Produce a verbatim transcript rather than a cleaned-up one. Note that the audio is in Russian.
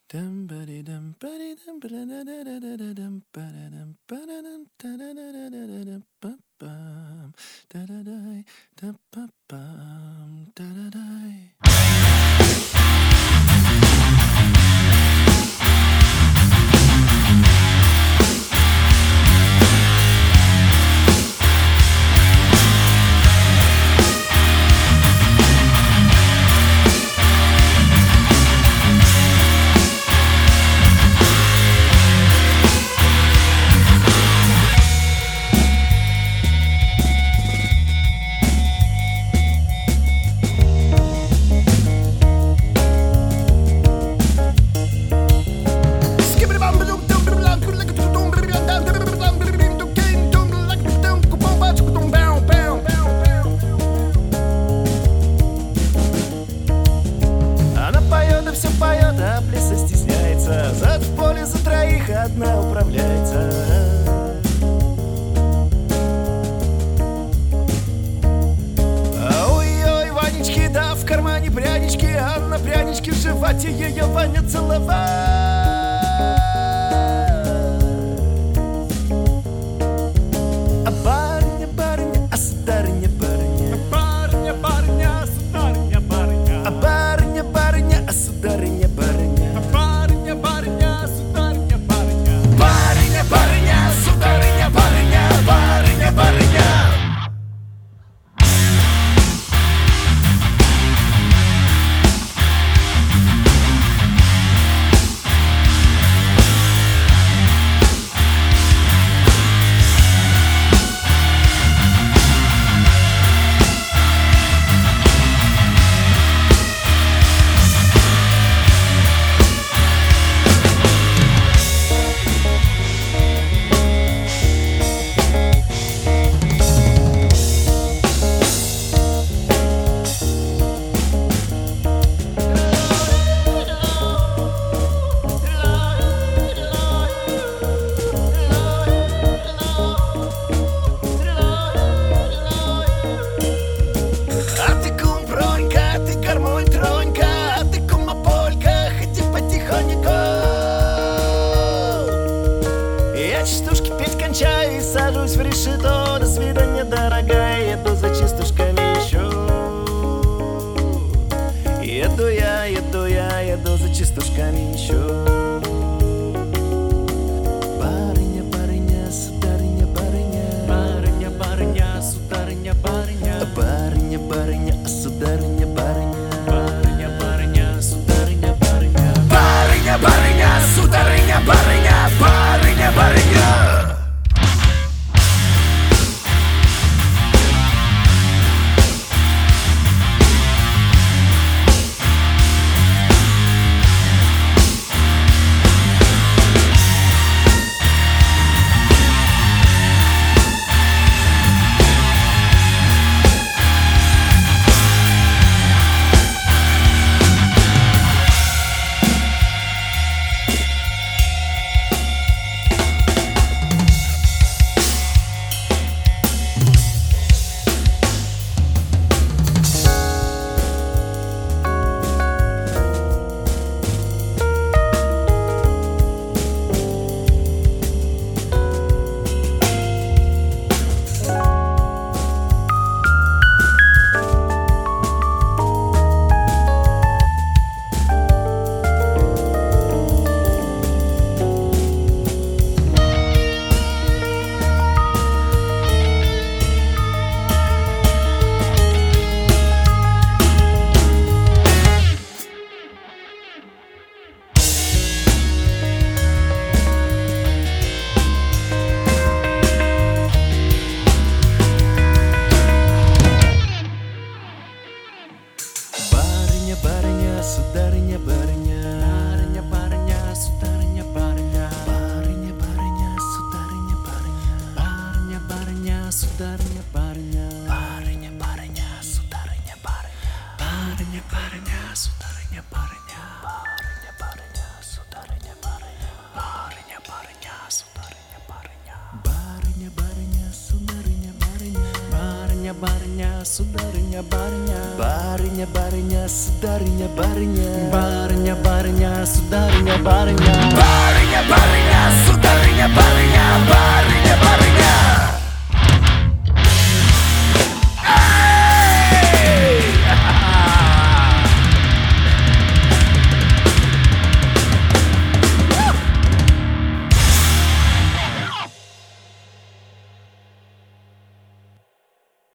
Зад в поле за троих одна управляется. Ой-ой, Ванечки, да в кармане прянички, а на пряничке в животе ее Ваня целовал. А барыня, барыня, а сударыня, барыня. Барыня, барыня, а сударыня, барыня. А барыня, барыня, а сударыня, барыня. Барыня, барыня, сударыня, барыня. Барыня, барыня, сударыня, барыня. Барыня, барыня. Я частушки петь кончаю и сажусь в решето. До свидания, дорогая, еду за частушками еще. Еду я, еду я, еду за частушками еще. Барыня, барыня, сударыня, барыня. Барыня, барыня, сударыня, барыня. Барыня, барыня, сударыня, барыня. Барыня, барыня, сударыня, барыня. Барыня, барыня, сударыня, барыня. Барыня, барыня. Барыня, сударыня, барыня. Барыня, барыня, сударыня, барыня. Барыня, барыня, сударыня, барыня. Барыня, барыня, сударыня, барыня. Барыня, барыня, сударыня, барыня. Барыня, барыня, сударыня, барыня. Барыня, барыня, сударыня, барыня. Барыня, барыня, сударыня, барыня. Барыня, барыня, сударыня, барыня. Барыня, барыня, сударыня, барыня. Барыня, барыня, сударыня, барыня. Барыня, барыня. барыня, сударыня, барыня. Барыня, барыня, сударыня.